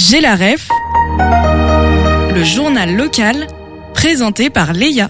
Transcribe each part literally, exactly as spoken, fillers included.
J'ai la ref, le journal local présenté par Léa.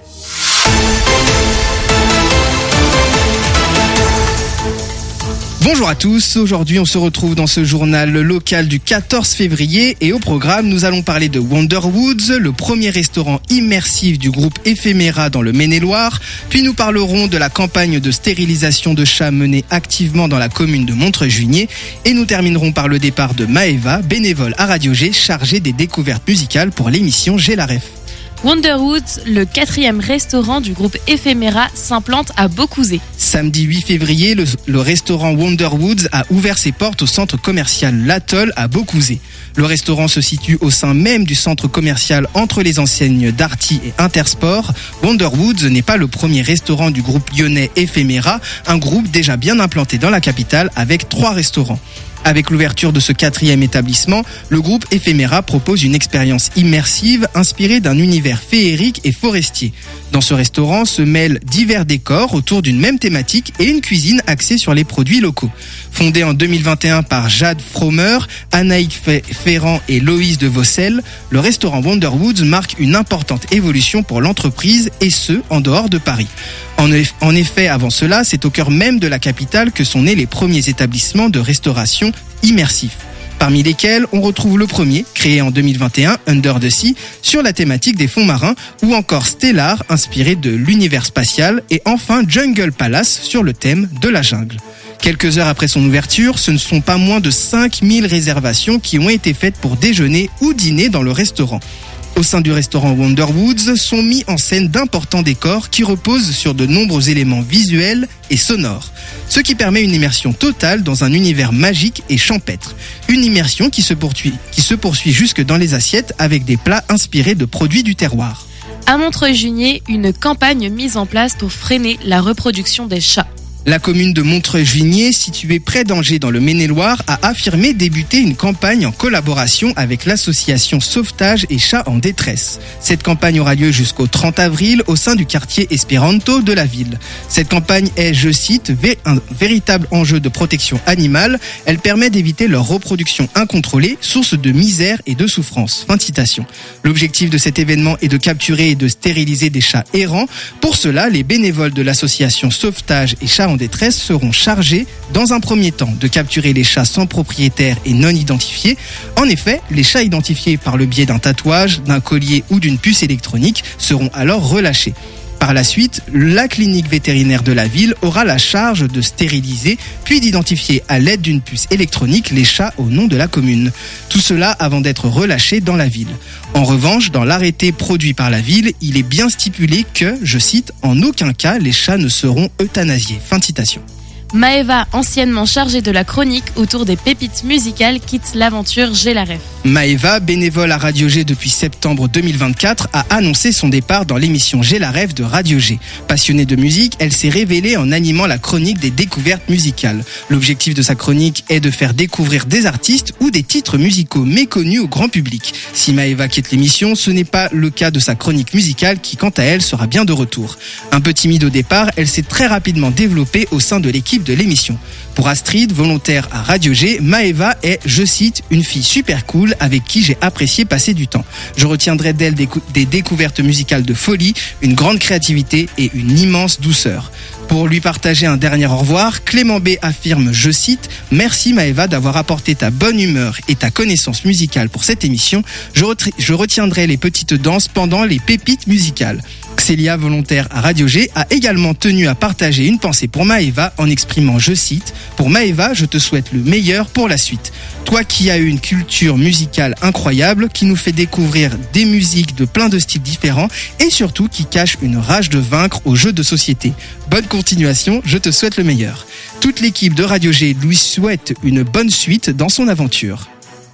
Bonjour à tous, aujourd'hui on se retrouve dans ce journal local du quatorze février et au programme nous allons parler de Wonderwoods, le premier restaurant immersif du groupe Ephéméra dans le Maine-et-Loire, puis nous parlerons de la campagne de stérilisation de chats menée activement dans la commune de Montreuil-Juigné et nous terminerons par le départ de Maëva, bénévole à Radio G chargée des découvertes musicales pour l'émission J'ai la ref. Wonderwoods, le quatrième restaurant du groupe Ephéméra, s'implante à Beaucouzé. Samedi huit février, le, le restaurant Wonderwoods a ouvert ses portes au centre commercial L'Atoll à Beaucouzé. Le restaurant se situe au sein même du centre commercial entre les enseignes Darty et Intersport. Wonderwoods n'est pas le premier restaurant du groupe lyonnais Ephéméra, un groupe déjà bien implanté dans la capitale avec trois restaurants. Avec l'ouverture de ce quatrième établissement, le groupe Ephéméra propose une expérience immersive inspirée d'un univers féerique et forestier. Dans ce restaurant se mêlent divers décors autour d'une même thématique et une cuisine axée sur les produits locaux. Fondé en deux mille vingt et un par Jade Fromer, Anaïk Ferrand et Loïs de Vossel, le restaurant Wonderwoods marque une importante évolution pour l'entreprise et ce, en dehors de Paris. En effet, avant cela, c'est au cœur même de la capitale que sont nés les premiers établissements de restauration immersifs. Parmi lesquels on retrouve le premier, créé en deux mille vingt et un, Under the Sea, sur la thématique des fonds marins, ou encore Stellar, inspiré de l'univers spatial, et enfin Jungle Palace, sur le thème de la jungle. Quelques heures après son ouverture, ce ne sont pas moins de cinq mille réservations qui ont été faites pour déjeuner ou dîner dans le restaurant. Au sein du restaurant Wonderwoods sont mis en scène d'importants décors qui reposent sur de nombreux éléments visuels et sonores, ce qui permet une immersion totale dans un univers magique et champêtre. Une immersion qui se poursuit, qui se poursuit jusque dans les assiettes avec des plats inspirés de produits du terroir. À Montreuil-Juigné, une campagne mise en place pour freiner la reproduction des chats. La commune de Montreuil-Juigné, située près d'Angers dans le Maine-et-Loire, a affirmé débuter une campagne en collaboration avec l'association Sauvetage et Chats en détresse. Cette campagne aura lieu jusqu'au trente avril au sein du quartier Espéranto de la ville. Cette campagne est, je cite, un véritable enjeu de protection animale. Elle permet d'éviter leur reproduction incontrôlée, source de misère et de souffrance. Fin de citation. L'objectif de cet événement est de capturer et de stériliser des chats errants. Pour cela, les bénévoles de l'association Sauvetage et Chats en détresse seront chargés, dans un premier temps, de capturer les chats sans propriétaire et non identifiés. En effet, les chats identifiés par le biais d'un tatouage, d'un collier ou d'une puce électronique seront alors relâchés. Par la suite, la clinique vétérinaire de la ville aura la charge de stériliser, puis d'identifier à l'aide d'une puce électronique les chats au nom de la commune. Tout cela avant d'être relâchés dans la ville. En revanche, dans l'arrêté produit par la ville, il est bien stipulé que, je cite, « en aucun cas les chats ne seront euthanasiés ». Fin de citation. Maëva, anciennement chargée de la chronique autour des pépites musicales, quitte l'aventure J'ai la ref. Maëva, bénévole à Radio G depuis septembre deux mille vingt-quatre, a annoncé son départ dans l'émission J'ai la ref de Radio G. Passionnée de musique, elle s'est révélée en animant la chronique des découvertes musicales. L'objectif de sa chronique est de faire découvrir des artistes ou des titres musicaux méconnus au grand public. Si Maëva quitte l'émission, ce n'est pas le cas de sa chronique musicale qui, quant à elle, sera bien de retour. Un peu timide au départ, elle s'est très rapidement développée au sein de l'équipe de l'émission. Pour Astrid, volontaire à Radio G, Maëva est, je cite, une fille super cool avec qui j'ai apprécié passer du temps. Je retiendrai d'elle des, cou- des découvertes musicales de folie, une grande créativité et une immense douceur. Pour lui partager un dernier au revoir, Clément B affirme, je cite, « Merci Maëva d'avoir apporté ta bonne humeur et ta connaissance musicale pour cette émission. Je, retri- je retiendrai les petites danses pendant les pépites musicales. » Célia, volontaire à Radio G, a également tenu à partager une pensée pour Maëva en exprimant, je cite, « Pour Maëva, je te souhaite le meilleur pour la suite. Toi qui as eu une culture musicale incroyable, qui nous fait découvrir des musiques de plein de styles différents et surtout qui cache une rage de vaincre aux jeux de société. Bonne continuation, je te souhaite le meilleur. » Toute l'équipe de Radio G lui souhaite une bonne suite dans son aventure.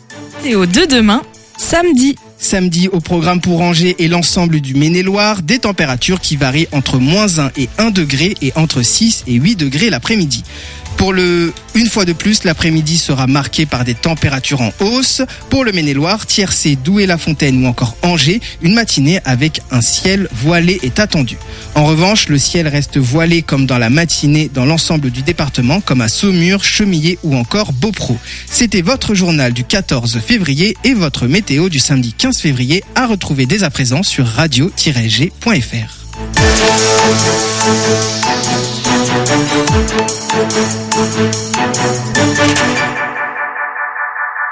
Et au de demain, samedi. Samedi, au programme pour Angers et l'ensemble du Maine-et-Loire, des températures qui varient entre moins un et un degré et entre six et huit degrés l'après-midi. Pour le, une fois de plus, l'après-midi sera marqué par des températures en hausse. Pour le Maine-et-Loire, Tiercé, Douai-la-Fontaine ou encore Angers, une matinée avec un ciel voilé est attendue. En revanche, le ciel reste voilé comme dans la matinée dans l'ensemble du département, comme à Saumur, Chemillé ou encore Beaupro. C'était votre journal du quatorze février et votre météo du samedi quinze février à retrouver dès à présent sur radio tiret g point f r.